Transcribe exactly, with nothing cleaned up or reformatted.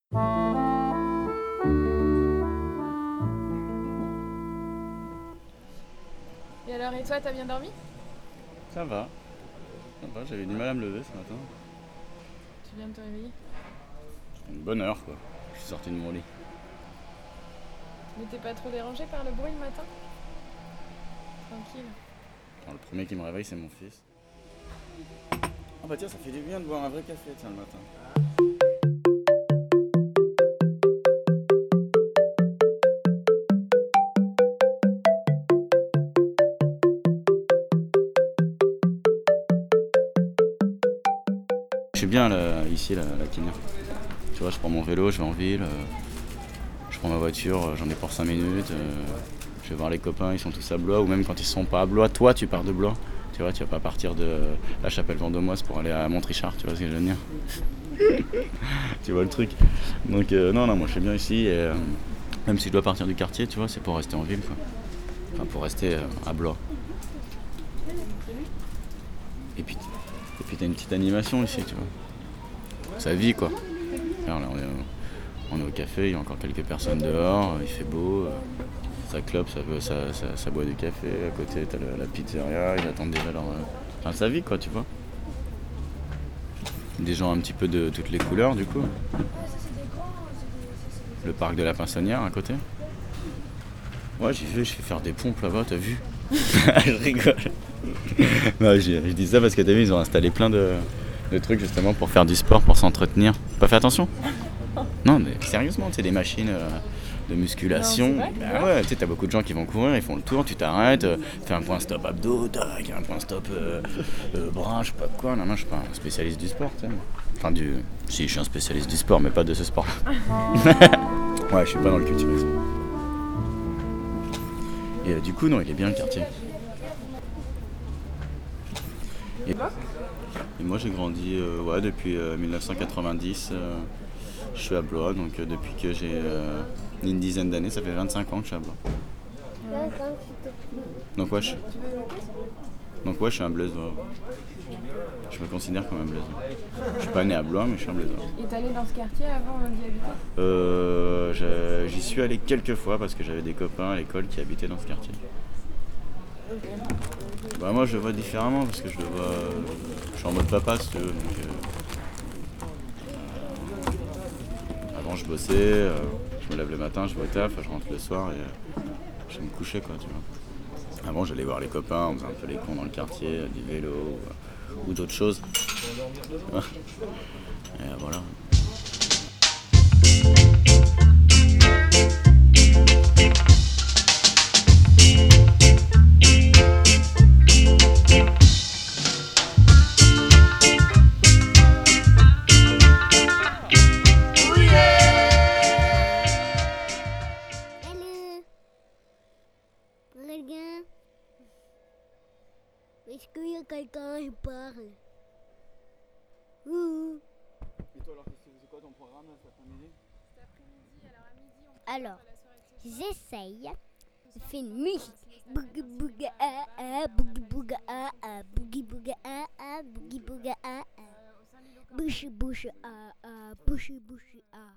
Et alors, et toi, t'as bien dormi? Ça va. Ça va, j'avais du mal à me lever ce matin. Tu viens de te réveiller? Une bonne heure quoi. Je suis sorti de mon lit. Mais t'es pas trop dérangé par le bruit le matin? Tranquille. Alors, le premier qui me réveille, c'est mon fils. Ah bah tiens, ça fait du bien de boire un vrai café tiens le matin. Je suis bien là, ici, là, à la Kiné. Tu vois, je prends mon vélo, je vais en ville, euh, je prends ma voiture, euh, j'en ai pour cinq minutes. Euh, je vais voir les copains, ils sont tous à Blois, ou même quand ils sont pas à Blois, toi tu pars de Blois. Tu vois, tu vas pas partir de euh, la Chapelle-Vendômoise pour aller à Montrichard, tu vois ce que je veux dire. Tu vois le truc. Donc euh, non, non, moi je suis bien ici, et euh, même si je dois partir du quartier, tu vois, c'est pour rester en ville, quoi. Enfin, pour rester euh, à Blois. Et puis, et puis t'as une petite animation ici, tu vois. Ça vit, quoi. Alors, là, on, est, on est au café, il y a encore quelques personnes dehors, il fait beau, euh, ça clope, ça, ça, ça, ça boit du café, à côté t'as la, la pizzeria, ils attendent déjà leur... euh, Enfin, ça vit, quoi, tu vois. Des gens un petit peu de toutes les couleurs, du coup. Le parc de la Pinsonnière, à côté. Ouais, j'y vais, je fais faire des pompes là-bas, t'as vu? Je rigole. Non, je, je dis ça parce que t'as vu, ils ont installé plein de, de trucs justement pour faire du sport, pour s'entretenir. Pas fait attention? Non, mais sérieusement, c'est des machines euh, de musculation. Non, c'est vrai, Bah ouais, tu sais, t'as beaucoup de gens qui vont courir, ils font le tour, tu t'arrêtes, euh, fais un point stop abdos, tac, un point stop euh, euh, bras, je sais pas quoi. Non, non, je suis pas un spécialiste du sport, tu sais. Enfin, du. Si, je suis un spécialiste du sport, mais pas de ce sport-là. Ouais, je suis pas dans le culturisme. Et euh, du coup, non, il est bien le quartier. Et, et moi, j'ai grandi euh, ouais, depuis euh, mille neuf cent quatre-vingt-dix. Euh, je suis à Blois, donc euh, depuis que j'ai euh, une dizaine d'années, ça fait vingt-cinq ans que je suis à Blois. Donc ouais, je, donc, ouais, je suis un Blaisois. Je me considère comme un Blaisois. Je suis pas né à Blois, mais je suis un Blaisois. Et t'es allé dans ce quartier avant d'y habiter? Euh, je- j'y suis allé quelques fois parce que j'avais des copains à l'école qui habitaient dans ce quartier. Bah moi je le vois différemment parce que je le vois, euh, je suis en mode papa si tu veux. Donc, euh, euh, avant je bossais, euh, je me lève le matin, je vais au taf, je rentre le soir et euh, je vais me coucher quoi, tu vois. Avant j'allais voir les copains, on faisait un peu les cons dans le quartier, du vélo ou, ou d'autres choses. Et euh, voilà. Regarde. Est-ce qu'il y a quelqu'un qui parle? Ouh. Et toi alors c'est quoi ton programme là, cet après-midi? Cet après-midi, alors à midi, on prépare Alors, la soirée de ce soir. j'essaye de faire une musique. Boogie boogie ah ah, boogie boogie ah ah, boogie boogie ah ah, boogie boogie ah ah. Euh, au Saint-Lilo. Bouche bouche ah ah, bouche bouche ah.